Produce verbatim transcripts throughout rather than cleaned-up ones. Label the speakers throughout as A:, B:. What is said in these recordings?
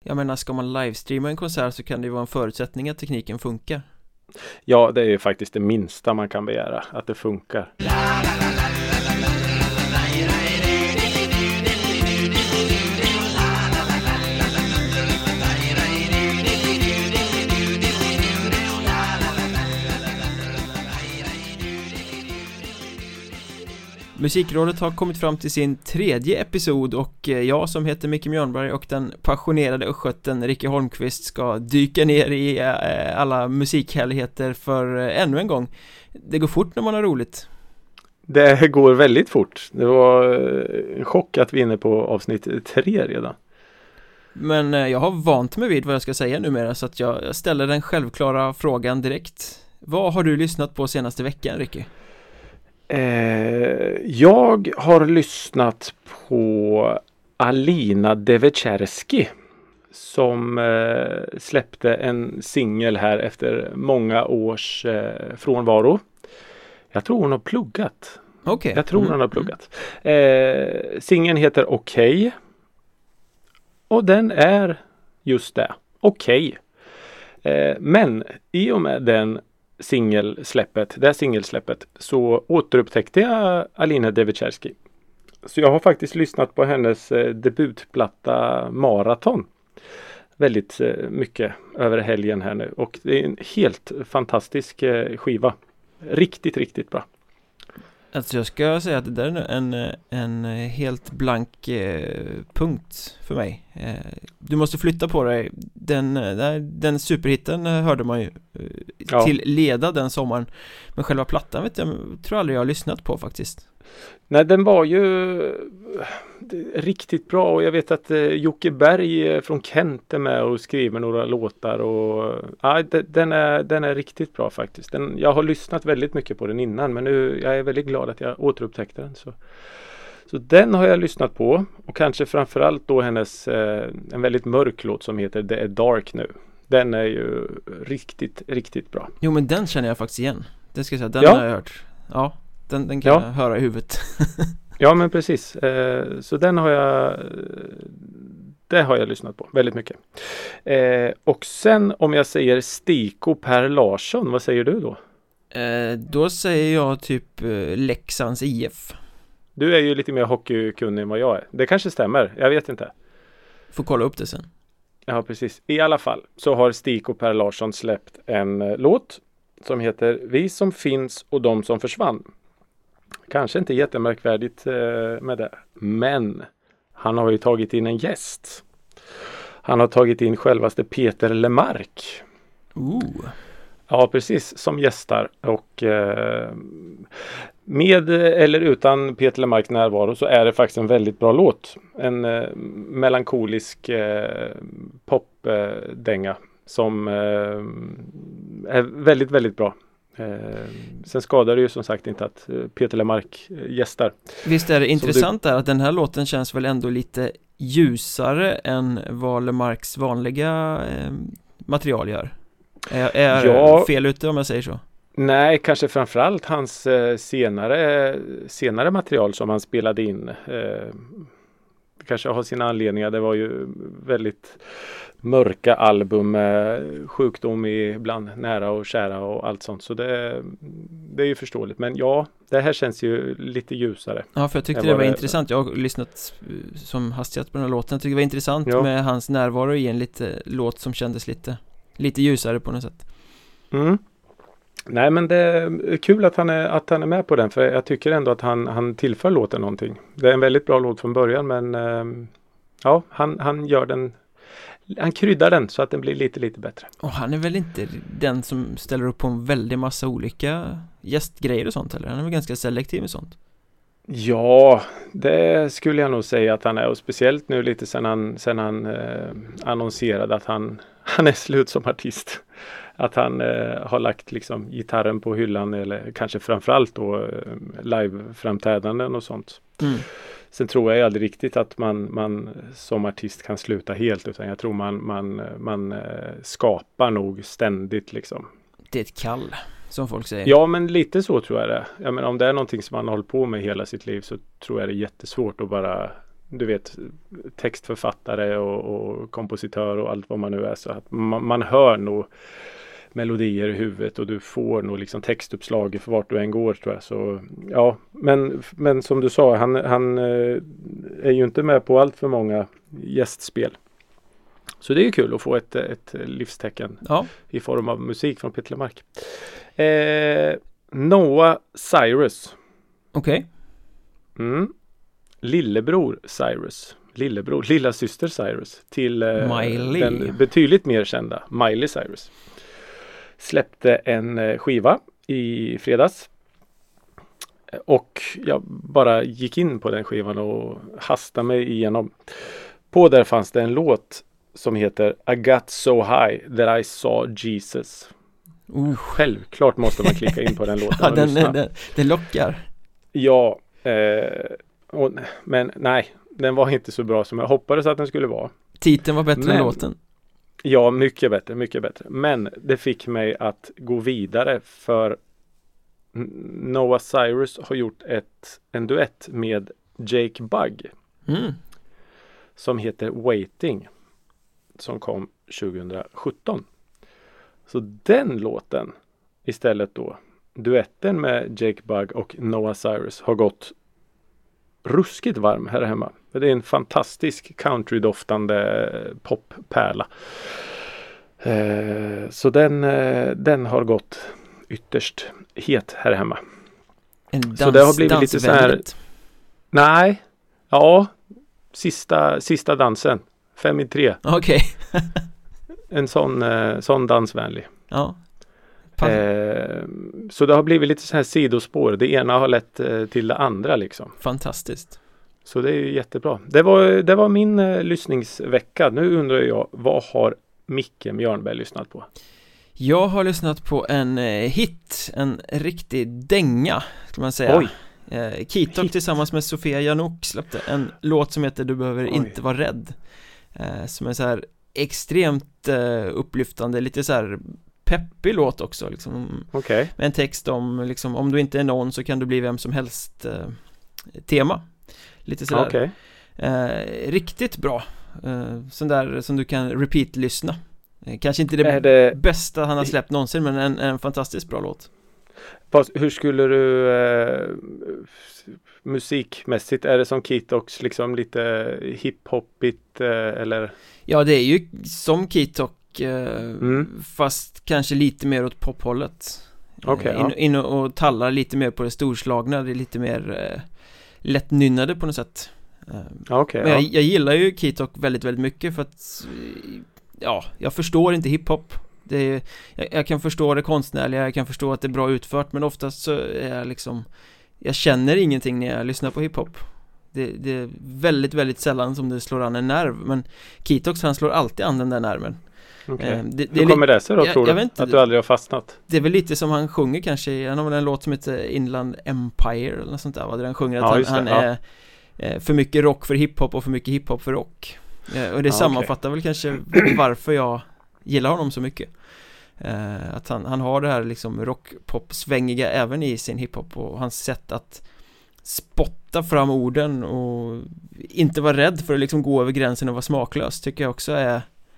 A: Jag menar, ska man livestreama en konsert så kan det ju vara en förutsättning att tekniken funkar.
B: Ja, det är ju faktiskt det minsta man kan begära, att det funkar.
A: Musikrådet har kommit fram till sin tredje episod och jag som heter Micke Mjörnberg och den passionerade östgöten Ricky Holmqvist ska dyka ner i alla musikhärligheter för ännu en gång. Det går fort när man har roligt.
B: Det går väldigt fort. Det var en chock att vi är inne på avsnitt tre redan.
A: Men jag har vant mig vid vad jag ska säga numera, så att jag ställer den självklara frågan direkt. Vad har du lyssnat på senaste veckan, Ricky?
B: Eh, jag har lyssnat på Alina Devecherski som eh, släppte en singel här efter många års eh, frånvaro. Jag tror hon har pluggat.
A: Okej.
B: Jag tror
A: mm.
B: hon har pluggat. Eh, singeln heter Okej. Och den är just det. Okej. Eh, men i och med den singelsläppet, det singelsläppet, så återupptäckte jag Alina Devecherski. Så jag har faktiskt lyssnat på hennes eh, debutplatta Maraton väldigt eh, mycket över helgen här nu. Och det är en helt fantastisk eh, skiva. Riktigt, riktigt bra.
A: Alltså jag ska säga att det där är en, en helt blank eh, punkt för mig. Eh, du måste flytta på dig. Den, den superhitten hörde man ju eh,
B: ja.
A: till leda den sommaren. Men själva plattan vet jag, tror aldrig jag har lyssnat på faktiskt.
B: Nej, den var ju riktigt bra, och jag vet att eh, Jocke Berg från Kent är med och skriver några låtar, och ja, den, är, den är riktigt bra faktiskt. Den, jag har lyssnat väldigt mycket på den innan, men nu jag är väldigt glad att jag återupptäckte den. Så, så den har jag lyssnat på, och kanske framförallt då hennes eh, en väldigt mörk låt som heter Det är dark nu. Den är ju riktigt, riktigt bra.
A: Jo, men den känner jag faktiskt igen. Det ska jag säga, den
B: ja.
A: har jag hört. Ja, den, den kan ja. jag höra i huvudet.
B: Ja, men precis. Eh, så den har jag det har jag lyssnat på väldigt mycket. Eh, och sen om jag säger Stiko Per Larsson, vad säger du då?
A: Eh, då säger jag typ eh, Leksands I F.
B: Du är ju lite mer hockeykunnig än vad jag är. Det kanske stämmer, jag vet inte.
A: Får kolla upp det sen.
B: Ja, precis. I alla fall så har Stiko Per Larsson släppt en eh, låt som heter Vi som finns och de som försvann. Kanske inte jättemärkvärdigt eh, med det. Men han har ju tagit in en gäst. Han har tagit in självaste Peter Lemark.
A: Ooh.
B: Ja, precis, som gästar. Och eh, med eller utan Peter Lemarks närvaro så är det faktiskt en väldigt bra låt. En eh, melankolisk eh, popdänga eh, som eh, är väldigt, väldigt bra. Eh, sen skadar det ju som sagt inte att eh, Peter Lemark eh, gästar.
A: Visst är det intressant du... där att den här låten känns väl ändå lite ljusare än vad Lemarks vanliga eh, material gör. Är, är
B: ja,
A: fel ute om jag säger så?
B: Nej, kanske framförallt hans eh, senare, senare material som han spelade in. Eh, kanske har sina anledningar. Det var ju väldigt mörka album med sjukdom i bland nära och kära och allt sånt. Så det, det är ju förståeligt. Men ja, det här känns ju lite ljusare.
A: Ja, för jag tyckte det var, det var intressant. Jag har lyssnat som hastigast på den här låten. Jag tyckte det var intressant ja. med hans närvaro i en lite låt som kändes lite, lite ljusare på något sätt.
B: Mm. Nej, men det är kul att han är, att han är med på den, för jag tycker ändå att han, han tillför låten någonting. Det är en väldigt bra låt från början, men eh, ja, han, han gör den, han kryddar den så att den blir lite, lite bättre.
A: Och han är väl inte den som ställer upp på en väldig massa olika gästgrejer och sånt, eller? Han är väl ganska selektiv med sånt?
B: Ja, det skulle jag nog säga att han är, och speciellt nu lite sen han, sen han eh, annonserade att han, han är slut som artist. Att han eh, har lagt liksom gitarren på hyllan, eller kanske framförallt då eh, live-framträdanden och sånt.
A: Mm.
B: Sen tror jag aldrig riktigt att man, man som artist kan sluta helt, utan jag tror man, man, man eh, skapar nog ständigt liksom.
A: Det är ett kall, som folk säger.
B: Ja, men lite så tror jag det. Jag menar, om det är någonting som man har hållit på med hela sitt liv, så tror jag det är jättesvårt att bara du vet, textförfattare och, och kompositör och allt vad man nu är, så att man, man hör nog melodier i huvudet och du får nog liksom textuppslag för vart du än går, tror jag. Så ja, men, men som du sa, han, han är ju inte med på allt för många gästspel. Så det är ju kul att få ett, ett livstecken
A: ja.
B: i form av musik från Peter Lemark. Eh, Noah Cyrus.
A: Okej.
B: Okay. Mm. Lillebror Cyrus. Lillebror, lilla syster Cyrus. Till eh,
A: Miley.
B: Den betydligt mer kända Miley Cyrus. Släppte en eh, skiva i fredags. Och jag bara gick in på den skivan och hastade mig igenom. På där fanns det en låt som heter I got so high that I saw Jesus.
A: Uh.
B: Självklart måste man klicka in på den låten.
A: Ja, den, den, den, den lockar.
B: Ja, eh, och, men nej, den var inte så bra som jag hoppades att den skulle vara.
A: Titeln var bättre
B: men,
A: än låten.
B: Ja, mycket bättre, mycket bättre. Men det fick mig att gå vidare, för Noah Cyrus har gjort ett, en duett med Jake Bugg.
A: Mm.
B: Som heter Waiting. Som kom tjugohundrasjutton. Så den låten istället då, duetten med Jake Bugg och Noah Cyrus, har gått ruskigt varm här hemma. Det är en fantastisk countrydoftande poppärla. Eh, så den, eh, den har gått ytterst het här hemma.
A: En dans,
B: så det har blivit lite så här. Nej, ja, sista, sista dansen. Fem i tre.
A: Okej. Okay.
B: En sån, eh, sån dansvänlig.
A: Ja.
B: Eh, så det har blivit lite så här sidospår. Det ena har lett eh, till det andra liksom.
A: Fantastiskt.
B: Så det är ju jättebra. Det var, det var min eh, lyssningsvecka. Nu undrar jag, vad har Micke Mjörnberg lyssnat på?
A: Jag har lyssnat på en eh, hit. En riktig dänga, ska man säga.
B: Oj.
A: Eh, Kitok tillsammans med Sofia Janouk släppte en låt som heter Du behöver Oj. inte vara rädd. Eh, som är så här extremt eh, upplyftande. Lite så här peppig låt också liksom.
B: Okay.
A: Med en text om liksom, om du inte är någon så kan du bli vem som helst eh, tema. Lite sådär
B: okay.
A: eh, riktigt bra eh, sån där som du kan repeat-lyssna. eh, Kanske inte det,
B: det
A: bästa han har släppt någonsin, men en, en fantastiskt bra låt.
B: Hur skulle du eh, musikmässigt, är det som Kitoks liksom lite hiphopigt eh, eller?
A: Ja, det är ju som Kitok eh,
B: mm.
A: fast kanske lite mer åt pophållet.
B: Okay,
A: eh, in,
B: ja.
A: in och, och tallar lite mer på det storslagna. Det är lite mer eh, lättnynnade på något sätt. eh,
B: okay,
A: Men jag,
B: ja.
A: jag gillar ju Kitok väldigt, väldigt mycket för att ja, jag förstår inte hiphop. Det är, jag, jag kan förstå det konstnärliga, jag kan förstå att det är bra utfört, men oftast så är jag liksom, jag känner ingenting när jag lyssnar på hiphop. Det, det är väldigt, väldigt sällan som det slår an en nerv, men Kitoks, han slår alltid an den där nerven.
B: Okay.
A: eh, det,
B: det Hur kommer det sig då,
A: jag,
B: tror
A: jag
B: du?
A: inte,
B: att du aldrig har fastnat?
A: Det är väl lite som han sjunger kanske, han har väl en låt som heter Inland Empire eller något sånt där, där han sjunger att
B: ja,
A: han,
B: det,
A: han
B: ja.
A: är för mycket rock för hiphop och för mycket hiphop för rock. eh, Och det
B: ja,
A: sammanfattar
B: okay.
A: väl kanske varför jag gillar honom så mycket. Uh, att han, han har det här liksom rock-pop-svängiga även i sin hiphop, och hans sätt att spotta fram orden och inte vara rädd för att liksom gå över gränsen och vara smaklös, tycker jag också är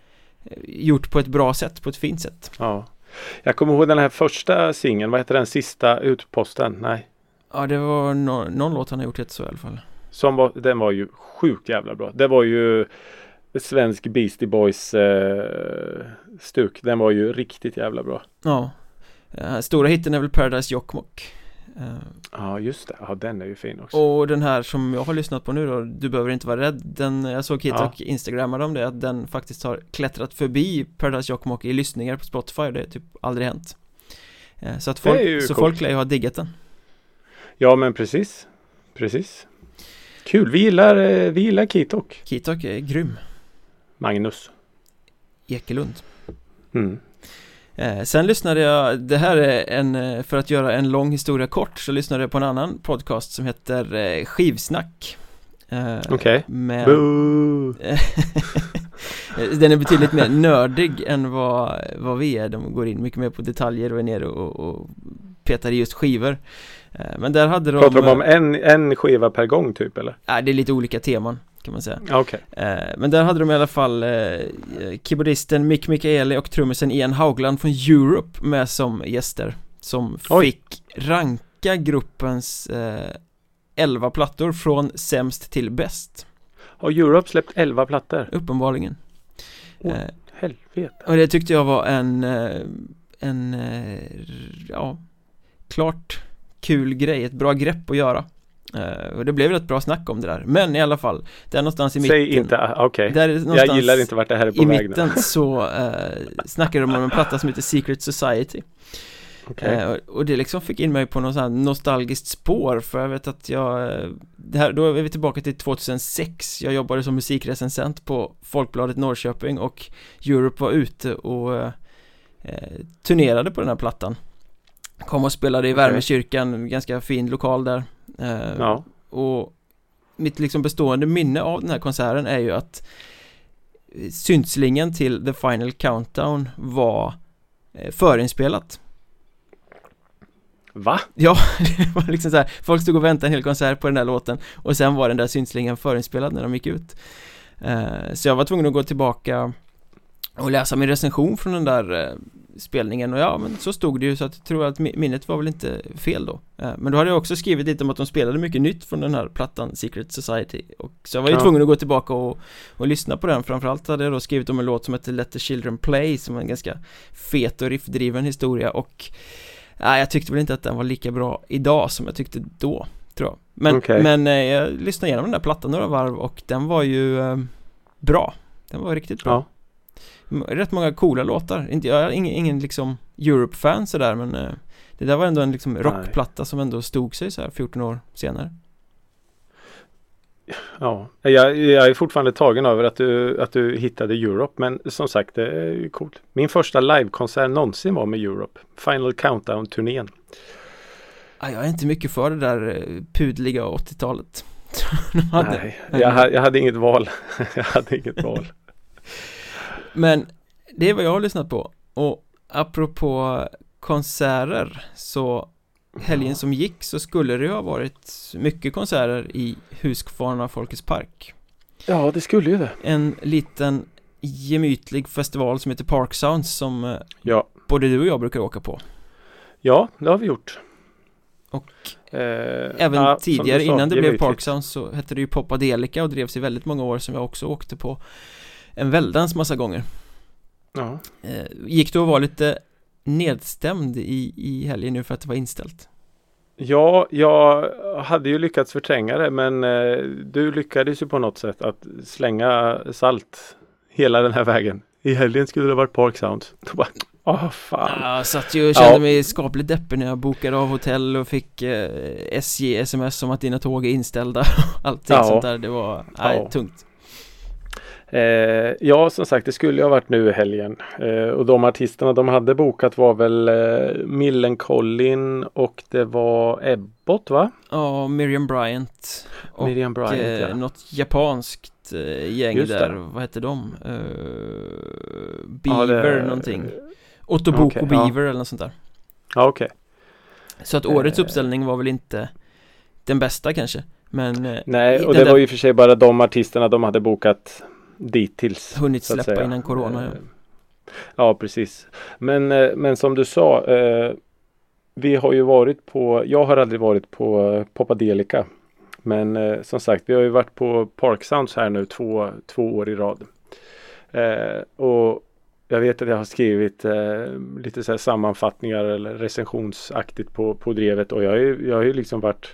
A: gjort på ett bra sätt, på ett fint sätt.
B: Ja. Jag kommer ihåg den här första singeln, vad heter den, sista utposten? Nej.
A: Ja, det var no- någon låt han har gjort, ett så i alla fall.
B: Som var, den var ju sjukt jävla bra. Det var ju svensk Beastie Boys eh, stuk. Den var ju riktigt jävla bra.
A: Ja. Uh, stora hitten är väl Paradise Jokkmokk. Uh,
B: ja, just det. Ja, den är ju fin också.
A: Och den här som jag har lyssnat på nu då, Du behöver inte vara rädd, den, jag såg Kitok ja. instagrammade om det, att den faktiskt har klättrat förbi Paradise Jokkmokk i lyssningar på Spotify. Det är typ aldrig hänt. uh, Så att folk, så folk lär ju ha diggat den.
B: Ja, men precis. Precis. Kul, vi gillar, vi gillar Kitok.
A: Kitok är grym.
B: Magnus
A: Ekelund.
B: Mm.
A: eh, Sen lyssnade jag, det här är en, för att göra en lång historia kort, så lyssnade jag på en annan podcast som heter eh, Skivsnack. eh,
B: Okej.
A: Med
B: Boo.
A: Den är betydligt mer nördig än vad, vad vi är. De går in mycket mer på detaljer och är nere och, och petar i just skivor. Men där hade de...
B: Pratar de om en, en skiva per gång typ, eller?
A: Nej, det är lite olika teman. kan man säga.
B: Okay.
A: eh, Men där hade de i alla fall eh, keyboardisten Mick Michaeli och trummisen Ian Haugland från Europe med som gäster, som
B: Oj.
A: fick ranka gruppens eh, elva plattor från sämst till bäst.
B: Har Europe släppt elva plattor?
A: Uppenbarligen.
B: Åh,
A: eh,
B: helvete.
A: Och det tyckte jag var en eh, En eh, ja, klart kul grej, ett bra grepp att göra. Uh, och det blev ett bra snack om det där. Men i alla fall, där någonstans i mitten.
B: Säg inte, okej.
A: Okay.
B: Jag gillar inte vart det här är på
A: i
B: väg.
A: I mitten så uh, snackade de om en platta som heter Secret Society.
B: Okay.
A: Uh, och, och det liksom fick in mig på något sånt här nostalgiskt spår. För jag vet att jag det här, då är vi tillbaka till tjugohundrasex. Jag jobbade som musikrecensent på Folkbladet Norrköping. Och Europe var ute och uh, turnerade på den här plattan. Kom och spelade i okay. Värmekyrkan, ganska fin lokal där. Uh,
B: ja.
A: Och mitt liksom bestående minne av den här konserten är ju att syntslingen till The Final Countdown var eh, förinspelat.
B: Va?
A: Ja, det var liksom så här, folk stod och väntade en hel konsert på den där låten och sen var den där syntslingen förinspelad när de gick ut. Uh, så jag var tvungen att gå tillbaka och läsa min recension från den där uh, spelningen, och ja, men så stod det ju, så att jag tror att minnet var väl inte fel då. Uh, men då hade jag också skrivit lite om att de spelade mycket nytt från den här plattan Secret Society, och så jag var ju ja. tvungen att gå tillbaka och, och lyssna på den. Framförallt hade jag då skrivit om en låt som heter Let the Children Play, som är en ganska fet och riffdriven historia, och uh, jag tyckte väl inte att den var lika bra idag som jag tyckte då, tror jag. Men, okay. men uh, jag lyssnade igenom den där plattan några varv och den var ju uh, bra. Den var riktigt bra. Ja. Rätt många coola låtar. Inte, jag är ingen, ingen liksom Europe-fan sådär, men eh, det där var ändå en liksom rockplatta som ändå stod sig så här fjorton år senare.
B: Ja, jag, jag är fortfarande tagen över att du, att du hittade Europe, men som sagt, det är ju coolt. Min första livekonsert någonsin var med Europe. Final Countdown-turnén.
A: Ja, jag är inte mycket för det där pudliga åttiotalet.
B: Nej, jag, jag hade inget val. jag hade inget val.
A: Men det är vad jag har lyssnat på. Och apropå konserter, så helgen som gick så skulle det ju ha varit mycket konserter i Husqvarna Folkets Park.
B: Ja, det skulle ju det.
A: En liten gemytlig festival som heter Park Sounds, som
B: ja.
A: både du och jag brukar åka på.
B: Ja, det har vi gjort.
A: Och
B: eh,
A: även
B: ja,
A: tidigare,
B: sa,
A: innan det
B: gemytligt.
A: blev Park Sounds, så hette det ju Popadelica och drevs i väldigt många år, som jag också åkte på en väldans massa gånger.
B: Ja.
A: Eh, gick du att vara lite nedstämd i, i helgen nu för att det var inställt?
B: Ja, jag hade ju lyckats förtränga det, men eh, du lyckades ju på något sätt att slänga salt hela den här vägen. I helgen skulle det varit Park Sounds. Då bara, åh fan.
A: Ja, jag satt ju och kände
B: ja.
A: mig skapligt deppig när jag bokade av hotell och fick eh, S J sms om att dina tåg är inställda. Allting ja. sånt där, det var nej,
B: ja.
A: tungt.
B: Eh, ja, som sagt, det skulle ju ha varit nu i helgen. Eh, och de artisterna de hade bokat var väl eh, Millencolin och det var Ebbot, va?
A: Ja, Miriam Bryant. Och
B: Miriam Bryant,
A: eh,
B: ja.
A: något japanskt eh, gäng
B: Just
A: där.
B: det.
A: Vad hette de? Uh, Beaver,
B: ja, det,
A: någonting. Otoboko
B: okay,
A: Beaver
B: ja.
A: eller något sånt där.
B: Ja, okej. Okay.
A: Så att årets uppställning var väl inte den bästa kanske. Men,
B: nej, och det var ju för sig bara de artisterna de hade bokat dittills.
A: Hunnit släppa innan corona. Ja,
B: ja precis. Men, men som du sa, eh, vi har ju varit på, jag har aldrig varit på Popadelica. Men eh, som sagt, vi har ju varit på Park Sounds här nu två, två år i rad. Eh, och jag vet att jag har skrivit eh, lite så här sammanfattningar eller recensionsaktigt på, på drevet, och jag har ju, jag har ju liksom varit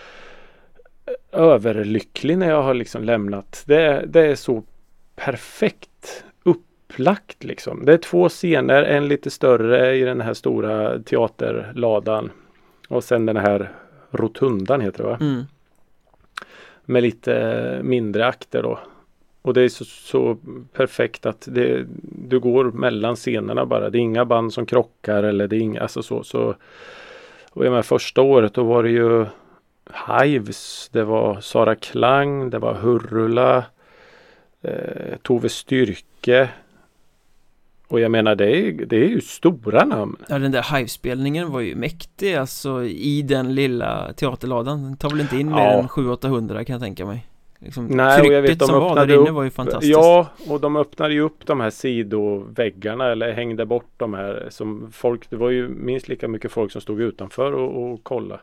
B: överlycklig när jag har liksom lämnat. Det, det är så perfekt upplagt liksom. Det är två scener, en lite större i den här stora teaterladan och sen den här rotundan heter det, va?
A: Mm.
B: Med lite mindre akter då. Och det är så, så perfekt att det, du går mellan scenerna bara. Det är inga band som krockar eller det är inga, alltså så. så och i de här första året då var det ju Hives, det var Sara Klang, det var Hurula, eh, Tove Styrke, och jag menar det är, det är ju stora namn.
A: Ja, den där Hive-spelningen var ju mäktig, alltså i den lilla teaterladan. Den tar väl inte in mer
B: ja.
A: än sju åtta hundra kan jag tänka mig. liksom,
B: Nej, och jag vet, de
A: som var där
B: upp,
A: inne var ju fantastiskt.
B: Ja, och de öppnade ju upp de här sidoväggarna eller hängde bort de här som folk, det var ju minst lika mycket folk som stod utanför och, och kolla.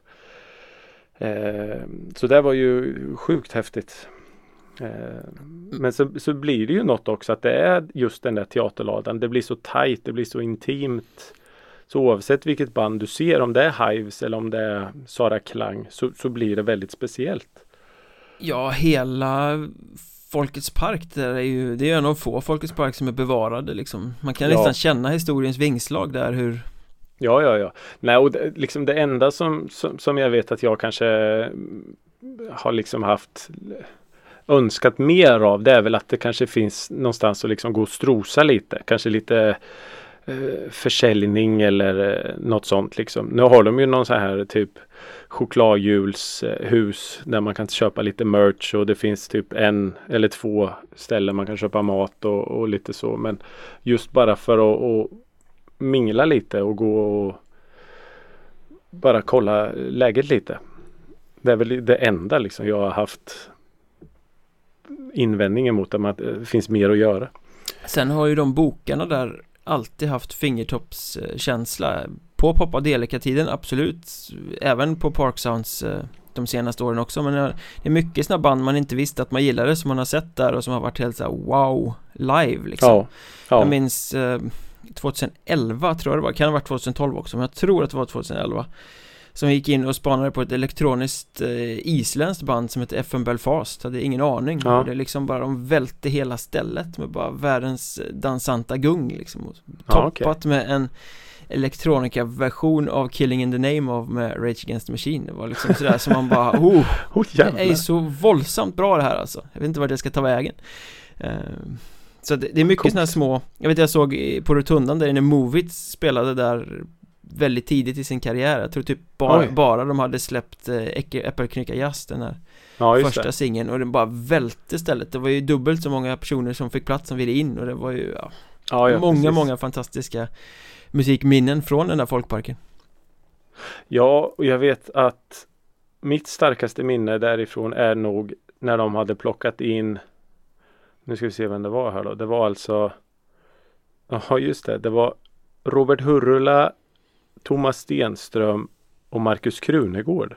B: Eh, så det var ju sjukt häftigt. Eh, men så, så blir det ju något också att det är just den där teaterladan. Det blir så tajt, det blir så intimt. Så oavsett vilket band du ser, om det är Hives eller om det är Sara Klang, så, så blir det väldigt speciellt.
A: Ja, hela Folkets park där är ju, det är en av få Folkets park som är bevarade liksom. Man kan
B: Ja.
A: nästan känna historiens vingslag där hur...
B: Ja, ja, ja. Nej, och det, liksom det enda som, som, som jag vet att jag kanske har liksom haft önskat mer av, det är väl att det kanske finns någonstans att liksom gå och strosa lite. Kanske lite eh, försäljning eller eh, något sånt liksom. Nu har de ju någon så här typ chokladhjulshus där man kan köpa lite merch och det finns typ en eller två ställen man kan köpa mat och, och lite så. Men just bara för att och mingla lite och gå och bara kolla läget lite. Det är väl det enda liksom jag har haft invändningen mot att det finns mer att göra.
A: Sen har ju de bokarna där alltid haft fingertoppskänsla på Popadelica-tiden, absolut. Även på Park Sounds de senaste åren också. Men det är mycket såna band man inte visste att man gillade som man har sett där och som har varit helt så här wow live liksom.
B: Ja, ja.
A: Jag minns eh, tjugoelva tror jag det var, kan ha varit tjugotolv också, men jag tror att det var tjugoelva som gick in och spanade på ett elektroniskt eh, isländskt band som heter F M Belfast. Hade ingen aning.
B: Ja.
A: Och det är liksom bara, de välte hela stället med bara världens dansanta gung liksom. Och
B: Ja,
A: toppat
B: okay.
A: med en elektronika-version av Killing in the Name of med Rage Against the Machine. Det var liksom sådär som man bara, oh,
B: oh,
A: det är så våldsamt bra det här alltså. Jag vet inte vart jag ska ta vägen. Uh, så det, det är mycket
B: Coolt.
A: sådana här små, jag vet jag såg i- på Rotundan där inne Movits spelade där väldigt tidigt i sin karriär. Jag tror typ bara,
B: Oj.
A: bara de hade släppt eh, Äppelknycka Jazz, den här
B: Ja, just
A: första
B: det.
A: singeln, och den bara välte stället. Det var ju dubbelt så många personer som fick plats som ville in, och det var ju ja,
B: Ja, ja,
A: många,
B: precis.
A: många fantastiska musikminnen från den där folkparken.
B: Ja, och jag vet att mitt starkaste minne därifrån är nog när de hade plockat in, nu ska vi se vem det var här då. Det var alltså, ja just det, det var Robert Hurula, Thomas Stenström och Markus Krunegård.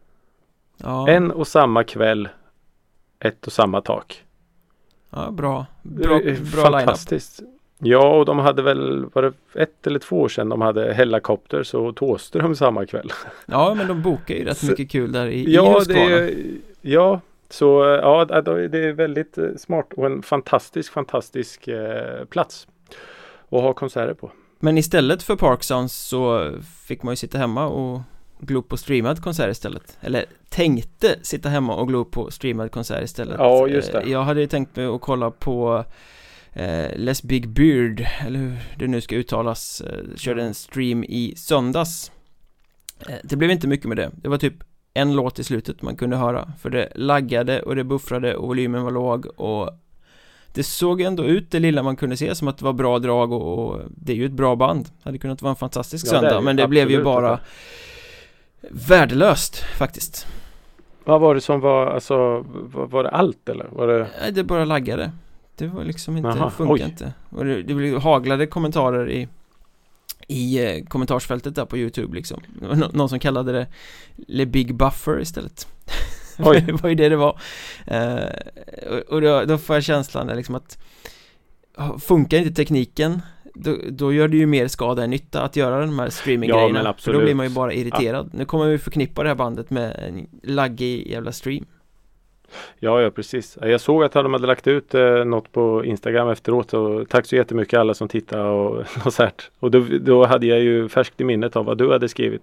A: Ja,
B: En och samma kväll, ett och samma tak.
A: ja bra, bra,
B: Det är
A: bra line-up.
B: fantastiskt. Ja, och de hade väl, var det ett eller två år sedan de hade Hellacopters och Thåström samma kväll.
A: Ja, men de bokar ju rätt
B: Så-
A: mycket kul där i,
B: Ja,
A: i
B: det
A: Huskvarna.
B: är, ja, så ja, det är väldigt eh, smart och en fantastisk, fantastisk eh, plats att ha konserter på.
A: Men istället för Park Sounds så fick man ju sitta hemma och glo på streamad konsert istället. Eller tänkte sitta hemma och glo på streamad konsert istället.
B: Ja, just det.
A: Eh, Jag hade ju tänkt mig att kolla på eh, Les Big Beard, eller hur det nu ska uttalas. Eh, körde en stream i söndags. Eh, det blev inte mycket med det. Det var typ en låt i slutet man kunde höra. För det laggade och det buffrade och volymen var låg, och det såg ändå ut, det lilla man kunde se, som att det var bra drag, och, och det är ju ett bra band. Det hade kunnat vara en fantastisk
B: Ja, det är
A: söndag,
B: det.
A: men det blev ju
B: Absolut,
A: bara
B: det.
A: värdelöst faktiskt.
B: Vad var det som var, alltså, var, var det allt eller? Var det...
A: Nej, det bara laggade. Det var liksom inte,
B: Aha,
A: funkar
B: oj.
A: inte. Och det, det blev haglade kommentarer i i eh, kommentarsfältet där på YouTube liksom. Nå- någon som kallade det Le Big Buffer istället.
B: Oj.
A: Det var ju det det var. Eh, och och då, då får jag känslan där liksom att funkar inte tekniken, då, då gör det ju mer skada än nytta att göra de här
B: Ja, men
A: streaminggrejerna. För då
B: absolut.
A: blir man ju bara irriterad. Nu kommer vi förknippa det här bandet med en laggig jävla stream.
B: Ja, ja, precis. Jag såg att de hade lagt ut eh, något på Instagram efteråt, och tack så jättemycket alla som tittade och något sånt. Och då, då hade jag ju färskt i minnet av vad du hade skrivit.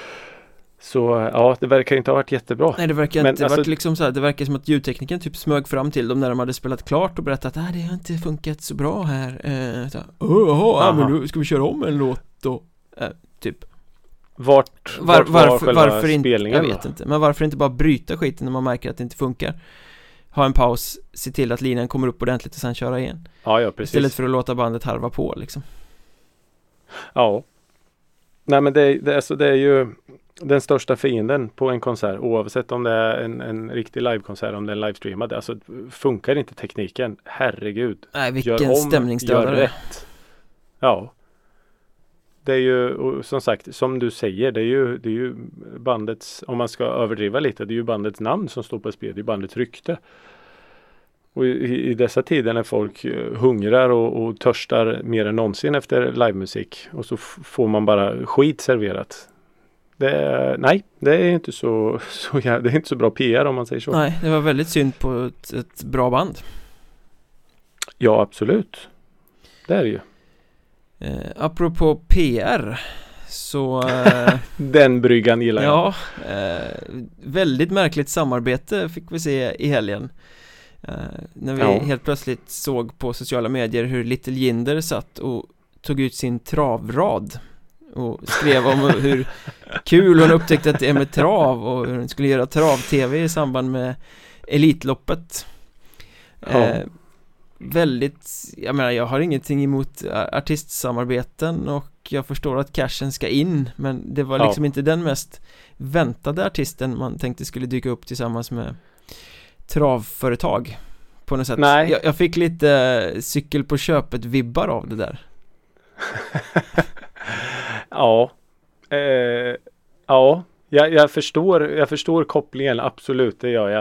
B: Så ja, det verkar inte ha varit jättebra.
A: Nej, det verkar
B: Men
A: inte,
B: alltså-
A: varit liksom så här, det verkar som att ljudtekniken typ smög fram till dem när de hade spelat klart och berättat att det har inte funkat så bra här. Eh, så, oh, jaha, ja, men då ska vi köra om en låt då? Eh, typ.
B: Vart,
A: Var,
B: vart var
A: varför,
B: själva
A: varför inte,
B: spelningen
A: jag
B: då?
A: vet inte. Men varför inte bara bryta skiten när man märker att det inte funkar? Ha en paus, se till att linan kommer upp ordentligt och sen köra igen.
B: Ja, ja, precis.
A: Istället för att låta bandet harva på liksom.
B: Ja. Nej, men det, det, alltså, det är ju den största fienden på en konsert, oavsett om det är en, en riktig livekonsert, om det är livestreamad. Alltså funkar inte tekniken, herregud.
A: Nej, vilken stämningsdödare.
B: Gör rätt. Ja. Det är ju, och som sagt, som du säger, det är ju, det är ju bandets, om man ska överdriva lite, det är ju bandets namn som står på spel, det är bandets rykte. Och i, i dessa tider när folk hungrar och, och törstar mer än någonsin efter livemusik, och så f- får man bara skit serverat. Det är, nej, det är inte så, så det är inte så bra P R om man säger så.
A: Nej, det var väldigt synd på ett, ett bra band.
B: Ja, absolut. Det är det ju.
A: Eh, apropå P R så eh,
B: den bryggan gillar jag.
A: Ja, eh, väldigt märkligt samarbete fick vi se i helgen. Eh, när vi
B: Ja.
A: helt plötsligt såg på sociala medier hur Little Jinder satt och tog ut sin travrad och skrev om hur kul hon upptäckte att det är med trav och hur hon skulle göra trav-tv i samband med Elitloppet.
B: Ja.
A: Eh, väldigt, jag menar, jag har ingenting emot artistsamarbeten och jag förstår att cashen ska in, men det var liksom
B: Ja.
A: inte den mest väntade artisten man tänkte skulle dyka upp tillsammans med travföretag på något sätt.
B: Nej.
A: Jag, jag fick lite cykel på köpet vibbar av det där.
B: Ja. Eh, ja, jag, jag förstår jag förstår kopplingen, absolut, det gör jag.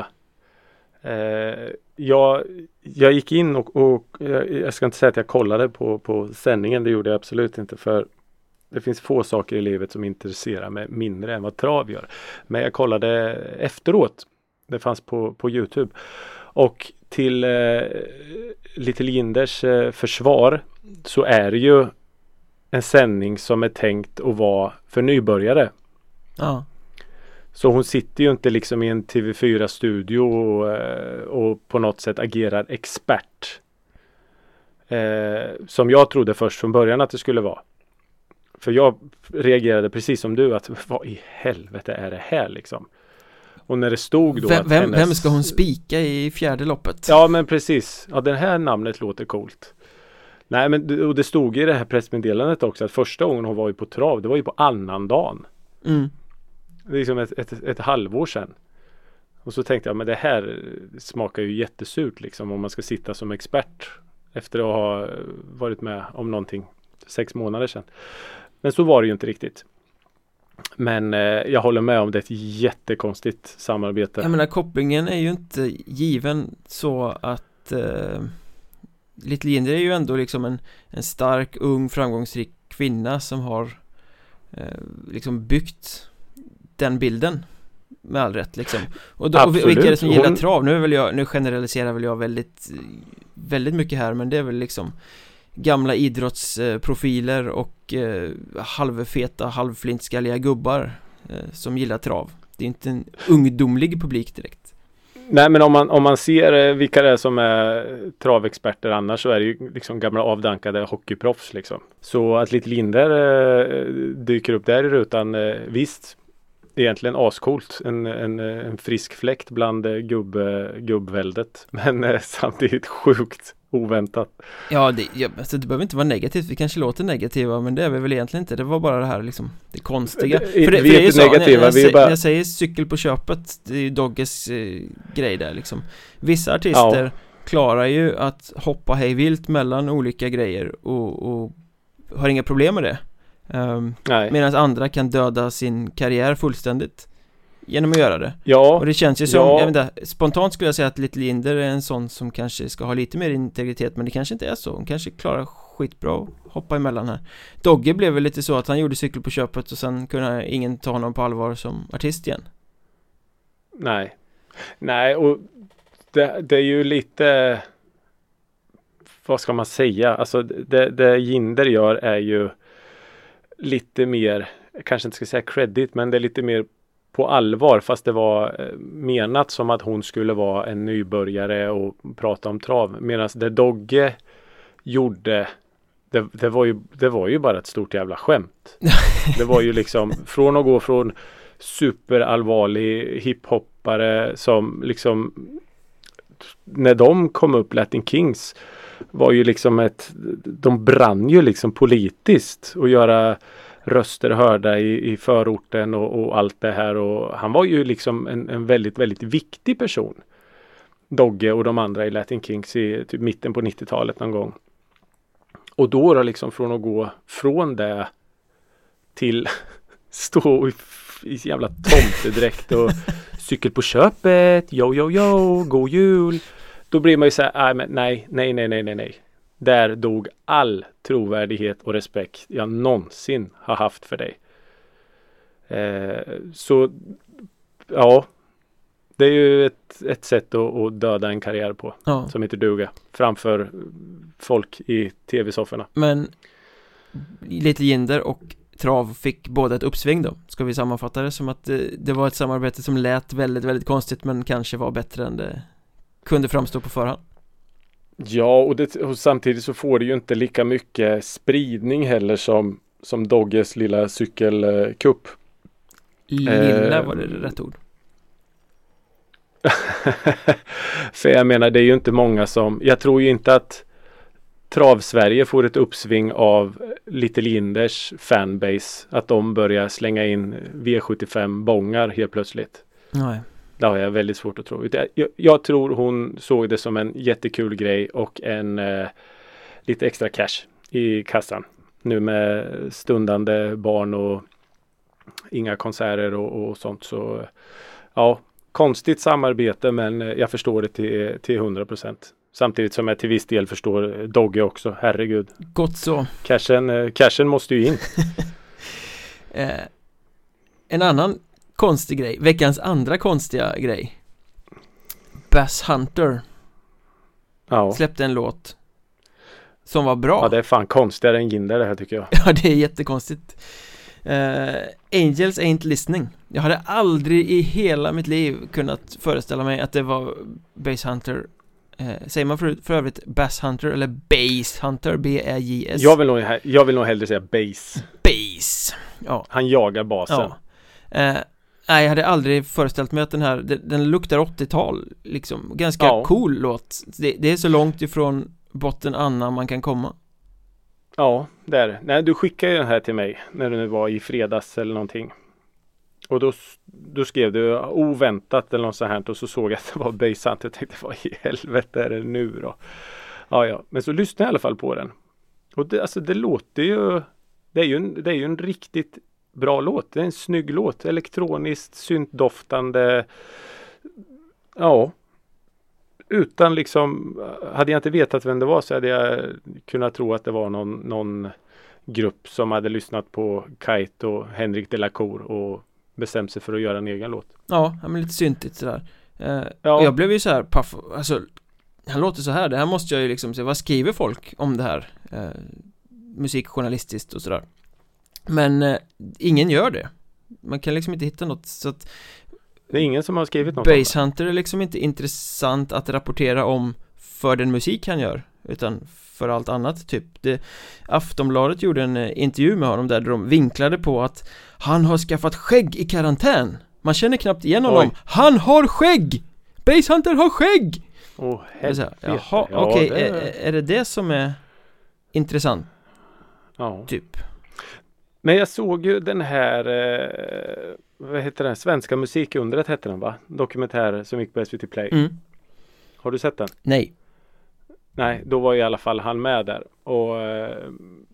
B: Eh, jag, jag gick in och, och jag, jag ska inte säga att jag kollade på, på sändningen, det gjorde jag absolut inte, för det finns få saker i livet som intresserar mig mindre än vad trav gör. Men jag kollade efteråt, det fanns på, på YouTube, och till eh, Little Jinders eh, försvar så är det ju en sändning som är tänkt att vara för nybörjare.
A: Ja.
B: Så hon sitter ju inte liksom i en T V fyra-studio och, och på något sätt agerar expert. Eh, som jag trodde först från början att det skulle vara. För jag reagerade precis som du, att vad i helvete är det här liksom? Och när det stod då
A: Vem,
B: att
A: vem,
B: hennes...
A: vem ska hon spika i fjärde loppet?
B: Ja, men precis. Ja, det här namnet låter coolt. Nej, men och det stod i det här pressmeddelandet också att första gången hon var ju på trav, det var ju på annandagen.
A: Mm.
B: Det är liksom ett, ett, ett halvår sedan. Och så tänkte jag, men det här smakar ju jättesurt liksom, om man ska sitta som expert efter att ha varit med om någonting sex månader sedan. Men så var det ju inte riktigt. Men eh, jag håller med om det, är ett jättekonstigt samarbete.
A: Jag menar, kopplingen är ju inte given så att eh, Little Jinder är ju ändå liksom en, en stark, ung, framgångsrik kvinna som har eh, liksom byggt den bilden med all rätt liksom. Och, då, och vilka är det som gillar
B: Hon...
A: trav? Nu, är väl jag, nu generaliserar väl jag väldigt väldigt mycket här, men det är väl liksom gamla idrottsprofiler och eh, halvfeta, halvflintskalliga gubbar eh, som gillar trav. Det är inte en ungdomlig publik direkt.
B: Nej, men om man, om man ser vilka det är som är travexperter annars, så är det ju liksom gamla avdankade hockeyproffs liksom. Så att Little Jinder eh, dyker upp där i rutan, eh, visst, egentligen ascoolt. En, en, en frisk fläkt bland eh, gubb, gubbväldet. Men eh, samtidigt sjukt oväntat.
A: Ja, det, ja alltså, det behöver inte vara negativt. Vi kanske låter negativa, men det är vi väl egentligen inte. Det var bara det här liksom, det konstiga.
B: Det,
A: för det,
B: vi
A: för det är ju så,
B: negativa,
A: när, när,
B: vi
A: jag,
B: bara...
A: när jag säger cykel på köpet, det är ju Dogges eh, grej där liksom. Vissa artister ja. klarar ju att hoppa hej vilt mellan olika grejer och, och har inga problem med det. Um, medan andra kan döda sin karriär fullständigt genom att göra det.
B: Ja,
A: och det känns ju som,
B: ja.
A: jag vet inte, spontant skulle jag säga att Little Jinder är en sån som kanske ska ha lite mer integritet, men det kanske inte är så. Hon kanske klarar skitbra att hoppa emellan här. Dogge blev väl lite så att han gjorde cykel på köpet och sen kunde ingen ta honom på allvar som artist igen.
B: Nej. Nej, och det, det är ju lite, vad ska man säga? Alltså det, det Jinder gör är ju lite mer, jag kanske inte ska säga credit, men det är lite mer på allvar, fast det var menat som att hon skulle vara en nybörjare och prata om trav. Medan det Dogge gjorde, det, det, var ju, det var ju bara ett stort jävla skämt. Det var ju liksom, från att gå från superallvarlig hiphoppare som liksom, när de kom upp, Latin Kings var ju liksom ett, de brann ju liksom politiskt och göra röster hörda i, i förorten och, och allt det här. Och han var ju liksom en, en väldigt, väldigt viktig person. Dogge och de andra i Latin Kings i typ mitten på nittiotalet någon gång. Och då då liksom från att gå från det till stå i, i jävla tomtedräkt och cykel på köpet, yo yo yo, god jul. Då blir man ju så här, nej, nej, nej, nej, nej, nej, nej. Där dog all trovärdighet och respekt jag någonsin har haft för dig. Eh, så, ja. Det är ju ett, ett sätt att, att döda en karriär på. Ja. Som inte duga. Framför folk i tv-sofforna.
A: Men lite Jinder och trav fick båda ett uppsving då. Ska vi sammanfatta det som att det, det var ett samarbete som lät väldigt, väldigt konstigt men kanske var bättre än det kunde framstå på förhand.
B: Ja, och, det, och samtidigt så får det ju inte lika mycket spridning heller som, som Dogges lilla cykelkupp.
A: Lilla var det rätt ord.
B: För jag menar, det är ju inte många som, jag tror ju inte att Trav-Sverige får ett uppsving av Little Jinders fanbase, att de börjar slänga in V sjuttiofem bångar helt plötsligt.
A: Nej.
B: Det har jag väldigt svårt att tro. Jag, jag tror hon såg det som en jättekul grej och en eh, lite extra cash i kassan. Nu med stundande barn och inga konserter och, och sånt, så ja, konstigt samarbete, men jag förstår det till, till hundra procent. Samtidigt som jag till viss del förstår Dogge också. Herregud.
A: Gott så.
B: Cashen, cashen måste ju in.
A: eh, en annan konstig grej. Veckans andra konstiga grej. Bass Hunter.
B: Ja.
A: Släppte en låt som var bra.
B: Ja, det är fan konstigare än Jinder det här tycker jag.
A: Ja, det är jättekonstigt. Uh, Angels Ain't Listening. Jag hade aldrig i hela mitt liv kunnat föreställa mig att det var Bass Hunter. uh, Säger man för, för övrigt Bass Hunter eller Bass Hunter, B Ä J S?
B: Jag vill nog, jag vill nog hellre säga Bass.
A: Bass, ja.
B: Han jagar basen.
A: Ja. uh, Nej, jag hade aldrig föreställt mig att den här, den, den luktar åttiotal liksom, ganska ja. Cool låt. det, det är så långt ifrån botten Anna man kan komma.
B: Ja, där. Nej, du skickade ju den här till mig när du nu var i fredags eller någonting. Och då, då skrev du oväntat eller något så här, och så såg jag att det var Bass Hunter. Jag tänkte, vad i helvete är det nu då? Ja, ja. Men så lyssnade jag i alla fall på den. Och det, alltså, det låter ju, det är ju en, det är ju en riktigt bra låt. Det är en snygg låt. Elektroniskt, syntdoftande. Ja. Utan liksom, hade jag inte vetat vem det var så hade jag kunnat tro att det var någon, någon grupp som hade lyssnat på Kite och Henrik de la Cour och bestämt sig för att göra en egen låt.
A: Ja, men lite syntigt sådär. Eh,
B: ja.
A: Och jag blev ju så här paff, alltså, han låter så här, det här måste jag ju liksom se, vad skriver folk om det här? Eh, musikjournalistiskt och sådär. Men eh, ingen gör det. Man kan liksom inte hitta något, så att
B: det är ingen som har skrivit något.
A: Bass Hunter är liksom inte intressant att rapportera om för den musik han gör, utan för allt annat typ. Det, Aftonbladet gjorde en eh, intervju med honom där de vinklade på att han har skaffat skägg i karantän. Man känner knappt igen honom. Oj. Han har skägg! Bass Hunter har skägg!
B: Åh, oh, helvete.
A: Jaha, ja, okej. Okay. Det... Är, är det det som är intressant?
B: Ja.
A: Typ.
B: Men jag såg ju den här eh, vad heter den? Svenska musikundret hette den, va? Dokumentär som gick på S V T Play.
A: Mm.
B: Har du sett den?
A: Nej.
B: Nej, då var i alla fall han med där. Och eh,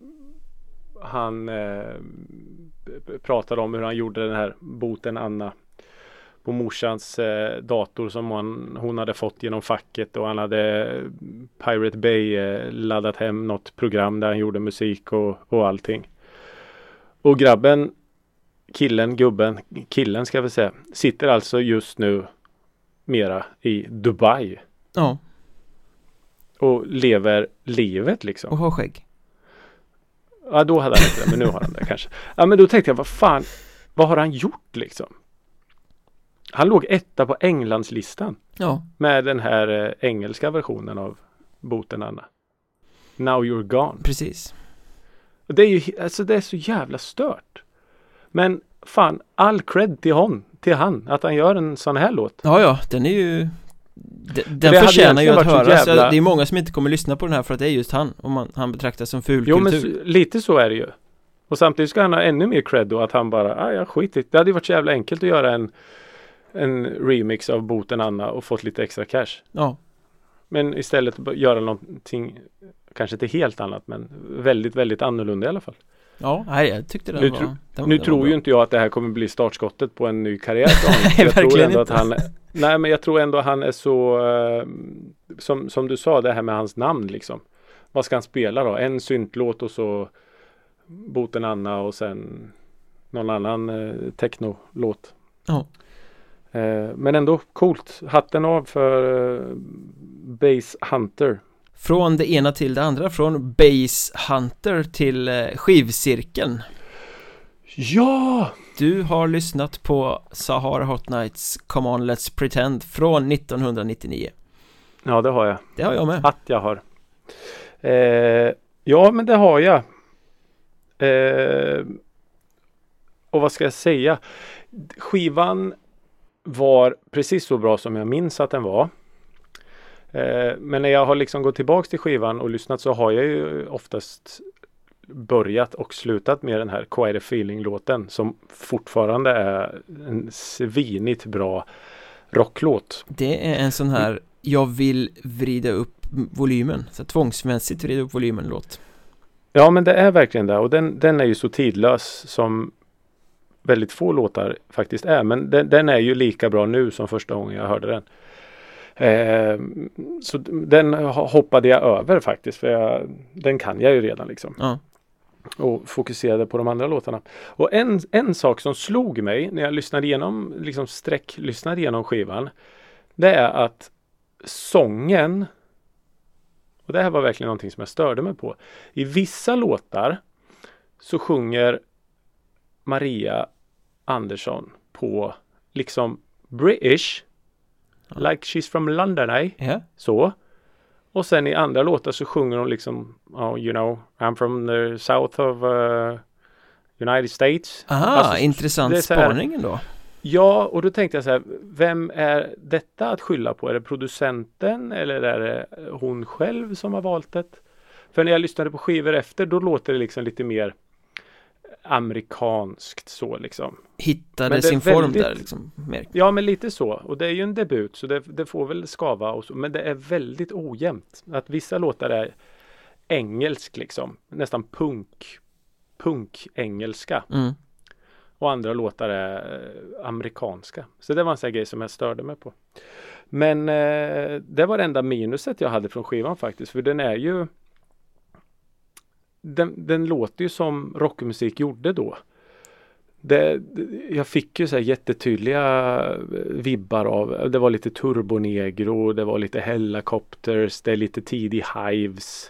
B: han eh, pratade om hur han gjorde den här boten Anna på morsans eh, dator som hon, hon hade fått genom facket, och han hade Pirate Bay eh, laddat hem något program där han gjorde musik och, och allting. Och grabben, killen, gubben, killen ska vi säga, sitter alltså just nu mera i Dubai.
A: Ja.
B: Och lever livet liksom.
A: Och har skägg.
B: Ja, då hade han inte det, men nu har han det kanske. Ja, men då tänkte jag, vad fan, vad har han gjort liksom? Han låg etta på Englandslistan.
A: Ja.
B: Med den här eh, engelska versionen av Boten Anna. Now You're Gone.
A: Precis.
B: Och det är ju, alltså det är så jävla stört. Men fan, all cred till hon, till han, att han gör en sån här låt.
A: Ja, ja, den är ju, den, den förtjänar ju att höras. Jävla... Det är många som inte kommer lyssna på den här för att det är just han, om man, han betraktas som ful
B: jo,
A: kultur.
B: men lite så är det ju. Och samtidigt ska han ha ännu mer cred då, att han bara, ah, ja skitigt. Det hade ju varit så jävla enkelt att göra en, en remix av Boten Anna och fått lite extra cash.
A: Ja.
B: Men istället göra någonting, kanske inte helt annat, men väldigt, väldigt annorlunda i alla fall.
A: Ja, nej, jag tyckte det
B: nu
A: var...
B: Tro,
A: den,
B: nu
A: den
B: tror
A: var
B: ju inte jag att det här kommer bli startskottet på en ny karriär för honom. Jag tror ändå
A: inte.
B: att han... Nej, men jag tror ändå att han är så... Uh, som, som du sa, det här med hans namn liksom. Vad ska han spela då? En syntlåt och så Boten Anna och sen någon annan uh, technolåt.
A: Ja.
B: Uh, men ändå coolt. Hatten av för uh, Bass Hunter.
A: Från det ena till det andra, från Bass Hunter till uh, skivcirkeln.
B: Ja!
A: Du har lyssnat på Sahara Hot Nights Come On Let's Pretend från nittonhundranittionio.
B: Ja, det har jag.
A: Det har jag med.
B: Att jag har. Eh, ja, men det har jag. Eh, och vad ska jag säga? Skivan var precis så bra som jag minns att den var. Eh, men när jag har liksom gått tillbaks till skivan och lyssnat så har jag ju oftast börjat och slutat med den här Quite a Feeling-låten som fortfarande är en svinigt bra rocklåt.
A: Det är en sån här jag vill vrida upp volymen, så tvångsmässigt vrida upp volymen-låt.
B: Ja, men det är verkligen det, och den, den är ju så tidlös som väldigt få låtar faktiskt är, men den, den är ju lika bra nu som första gången jag hörde den. Eh, så den hoppade jag över faktiskt, för jag, den kan jag ju redan liksom.
A: Ja.
B: Och fokuserade på de andra låtarna. Och en, en sak som slog mig när jag lyssnade igenom, liksom sträck lyssnade igenom skivan, det är att sången, och det här var verkligen någonting som jag störde mig på. I vissa låtar så sjunger Maria Andersson på liksom British,
A: ja.
B: Like she's from London, eh?
A: Ja.
B: Så. Och sen i andra låtar så sjunger hon liksom, oh, you know, I'm from the south of uh, United States.
A: Aha,
B: alltså,
A: intressant spaning då.
B: Ja, och då tänkte jag så här, vem är detta att skylla på? Är det producenten eller är det hon själv som har valt det? För när jag lyssnade på skivor efter, då låter det liksom lite mer amerikanskt så liksom.
A: Hittade sin
B: väldigt,
A: form där liksom. Mer.
B: Ja, men lite så. Och det är ju en debut, så det, det får väl skava och så. Men det är väldigt ojämnt. Att vissa låtar är engelsk liksom. Nästan punk. Punk-engelska.
A: Mm.
B: Och andra låtar är amerikanska. Så det var en sån här grej som jag störde mig på. Men eh, det var det enda minuset jag hade från skivan faktiskt. För den är ju... Den, den låter ju som rockmusik gjorde då. Det, jag fick ju så här jättetydliga vibbar av, det var lite turbonegro, det var lite helicopters, det är lite tidig Hives.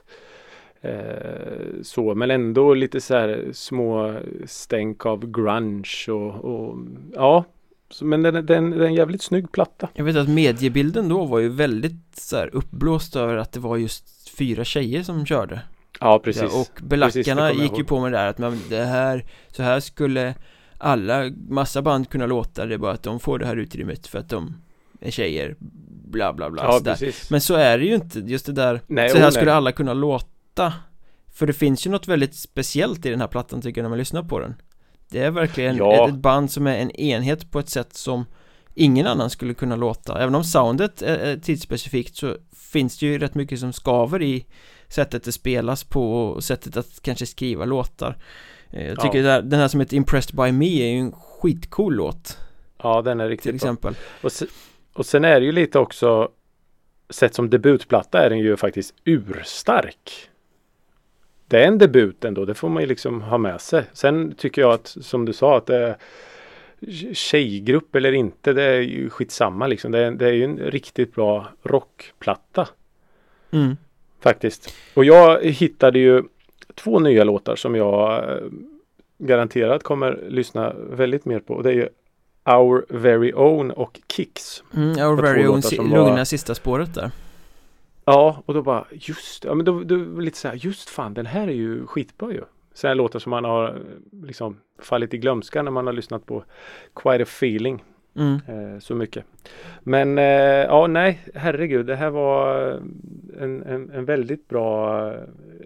B: Eh, så, men ändå lite så här små stänk av grunge och, och ja, så, men den, den, den är en jävligt snygg platta.
A: Jag vet att mediebilden då var ju väldigt så här uppblåst över att det var just fyra tjejer som körde.
B: Ja, precis.
A: Ja, och belackarna
B: precis,
A: gick ju på med det där att man, det här, så här skulle alla, massa band kunna låta, det är bara att de får det här utrymmet för att de är tjejer, bla bla bla.
B: Ja,
A: så
B: precis.
A: Men så är det ju inte, just det där,
B: nej,
A: så här
B: oh,
A: skulle
B: nej.
A: alla kunna låta. För det finns ju något väldigt speciellt i den här plattan tycker jag när man lyssnar på den. Det är verkligen
B: ja.
A: ett band som är en enhet på ett sätt som ingen annan skulle kunna låta. Även om soundet är tidsspecifikt så finns det ju rätt mycket som skaver i sättet det spelas på och sättet att kanske skriva låtar. Jag tycker ja. den här som heter Impressed by Me är ju en skitcool låt.
B: Ja, den är riktigt
A: till exempel.
B: Och sen, och sen är det ju lite också, sett som debutplatta är den ju faktiskt urstark. Det är en debut ändå, det får man ju liksom ha med sig. Sen tycker jag att, som du sa, att det är tjejgrupp eller inte, det är ju skitsamma liksom. Det är, det är ju en riktigt bra rockplatta.
A: Mm.
B: Faktiskt. Och jag hittade ju två nya låtar som jag garanterat kommer lyssna väldigt mer på. Det är ju Our Very Own och Kicks.
A: Mm, Our Very Own, si- lugna var... sista spåret där.
B: Ja, och då bara, just, ja men då, då lite så här, just fan, den här är ju skitbra ju. Så här låtar som man har liksom fallit i glömska när man har lyssnat på Quite a Feeling.
A: Mm.
B: Eh, så mycket. Men eh, ja, nej, herregud, det här var en, en, en väldigt bra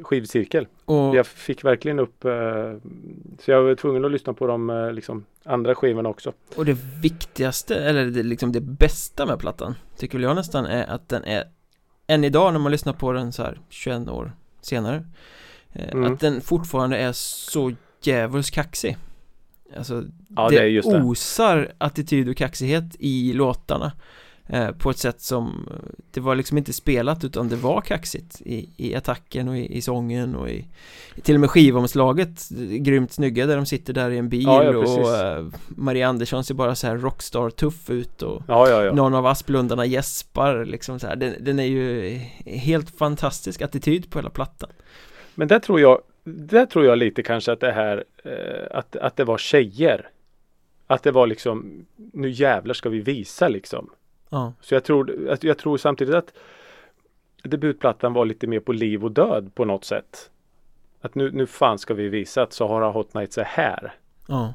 B: skivcirkel.
A: Och
B: Jag fick verkligen upp eh, så jag var tvungen att lyssna på de eh, liksom, andra skivorna också.
A: Och det viktigaste, eller det, liksom det bästa med plattan, tycker väl jag nästan, är att den är, än idag när man lyssnar på den så här tjugoett år senare, eh,
B: Mm.
A: att den fortfarande är så jävligt kaxig. Alltså
B: Ja,
A: det,
B: det är just det.
A: osar attityd och kaxighet i låtarna eh, på ett sätt som det var liksom inte spelat, utan det var kaxigt i, i attacken och i, i sången och i, till och med skivomslaget grymt snygga där de sitter där i en bil.
B: Ja, ja,
A: och eh, Maria Andersson ser bara så här rockstar tuff ut och
B: Ja, ja, ja.
A: någon av Asplundarna gäspar liksom så här. Den, den är ju helt fantastisk attityd på hela plattan.
B: Men där tror jag där tror jag lite kanske att det här eh, att, att det var tjejer. Att det var liksom, nu jävlar ska vi visa liksom.
A: Ja.
B: Så jag tror, att jag tror samtidigt att debutplattan var lite mer på liv och död på något sätt. Att nu, nu fan ska vi visa att Sahara Hot Nights är här.
A: Ja.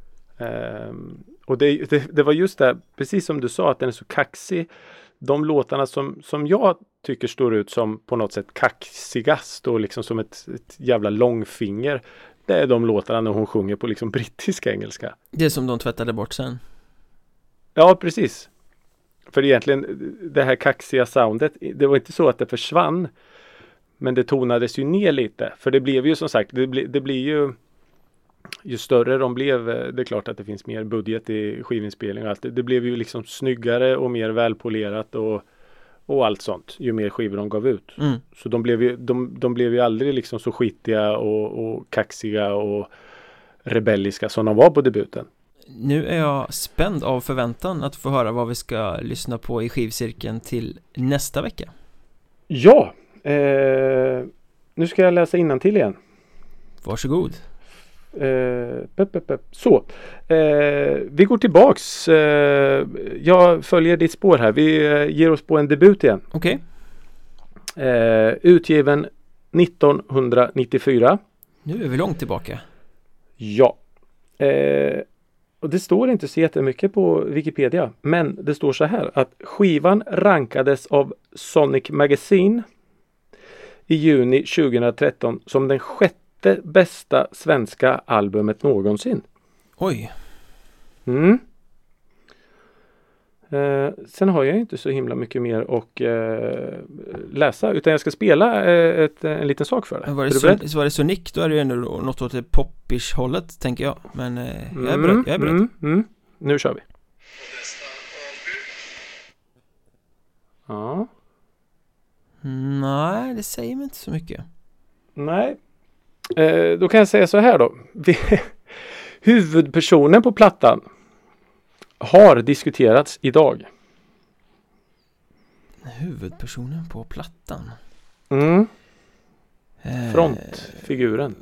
B: Um, och det, det, det var just det, precis som du sa, att den är så kaxig. De låtarna som, som jag tycker står ut som på något sätt kaxigast och liksom som ett, ett jävla långfinger, det är de låtarna när hon sjunger på liksom brittisk engelska.
A: Det som de tvättade bort sen.
B: Ja, precis. För egentligen det här kaxiga soundet, det var inte så att det försvann, men det tonades ju ner lite. För det blev ju som sagt, det, ble, det blir ju ju större de blev, det är klart att det finns mer budget i skivinspelning och allt. Det, det blev ju liksom snyggare och mer välpolerat och, och allt sånt, ju mer skivor de gav ut.
A: Mm.
B: Så de blev ju, de, de blev ju aldrig liksom så skitiga och, och kaxiga och rebelliska som de var på debuten.
A: Nu är jag spänd av förväntan att få höra vad vi ska lyssna på i skivcirkeln till nästa vecka.
B: Ja, eh, nu ska jag läsa innantill igen.
A: Varsågod.
B: Eh, pep, pep, pep. Så, eh, vi går tillbaks. Eh, jag följer ditt spår här. Vi eh, ger oss på en debut igen.
A: Okej.
B: Eh, utgiven nittonhundranittiofyra.
A: Nu är vi långt tillbaka.
B: Ja. Eh, och det står inte så jättemycket på Wikipedia, men det står så här att skivan rankades av Sonic Magazine i juni tjugohundratretton som den sjätte bästa svenska albumet någonsin.
A: Oj.
B: Mm. Eh, sen har jag inte så himla mycket mer att eh, läsa, utan jag ska spela eh, ett, en liten sak för dig.
A: Var det,
B: så,
A: så var det Sonic, då är det ju ändå något åt det poppish hållet, tänker jag. Men eh, jag är
B: mm,
A: beredd. Jag är beredd.
B: Mm, mm. Nu kör vi. Ja.
A: Nej, det säger mig inte så mycket.
B: Nej. Eh, då kan jag säga så här då. Vi, huvudpersonen på plattan har diskuterats idag.
A: Huvudpersonen på plattan.
B: Mm.
A: Eh,
B: Frontfiguren.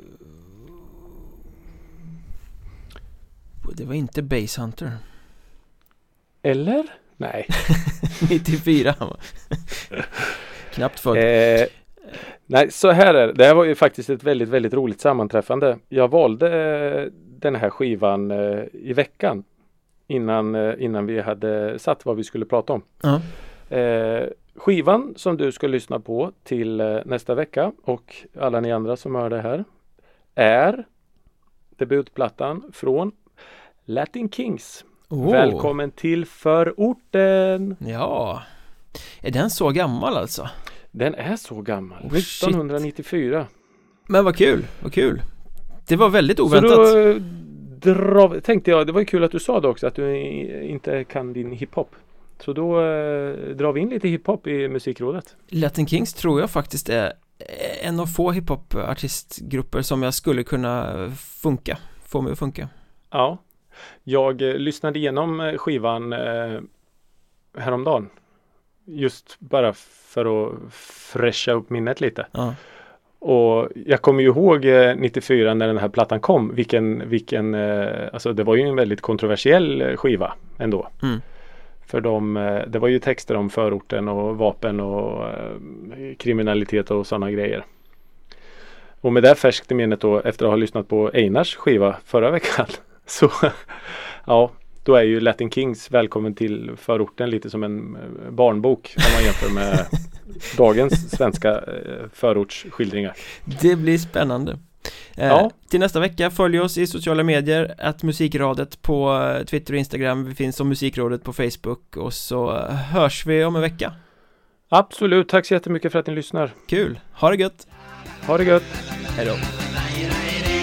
A: Det var inte Base Hunter.
B: Eller? Nej.
A: nittiofyra. Knappt född.
B: Eh, nej, så här är det. Det här var ju faktiskt ett väldigt, väldigt roligt sammanträffande. Jag valde eh, den här skivan eh, i veckan innan, eh, innan vi hade satt vad vi skulle prata om.
A: Ja.
B: Eh, skivan som du ska lyssna på till eh, nästa vecka och alla ni andra som hör det här är debutplattan från Latin Kings.
A: Oh.
B: Välkommen till förorten!
A: Ja. Är den så gammal alltså?
B: Den är så gammal.
A: Oh,
B: nittonhundranittiofyra.
A: Men vad kul, vad kul. Det var väldigt oväntat.
B: Så då dra, tänkte jag, det var ju kul att du sa det också, att du inte kan din hiphop. Så då eh, drar vi in lite hiphop i musikrådet.
A: Latin Kings tror jag faktiskt är en av få hiphop-artistgrupper som jag skulle kunna funka. Få mig att funka.
B: Ja. Jag eh, lyssnade igenom skivan eh, häromdagen. Just bara för att fräscha upp minnet lite.
A: Ja.
B: Och jag kommer ju ihåg eh, nittiofyra när den här plattan kom. Vilken, vilken eh, alltså det var ju en väldigt kontroversiell skiva ändå.
A: Mm.
B: För de, eh, det var ju texter om förorten och vapen och eh, kriminalitet och sådana grejer. Och med det färskt i minnet då, efter att ha lyssnat på Einars skiva förra veckan. Så ja, då är ju Latin Kings Välkommen till förorten lite som en barnbok om man jämför med dagens svenska förortsskildringar.
A: Det blir spännande. Eh, ja. Till nästa vecka, följ oss i sociala medier, att Musikrådet på Twitter och Instagram, vi finns som Musikrådet på Facebook, och så hörs vi om en vecka.
B: Absolut, tack så jättemycket för att ni lyssnar.
A: Kul, ha det gött.
B: Ha det gött.
A: Hej då.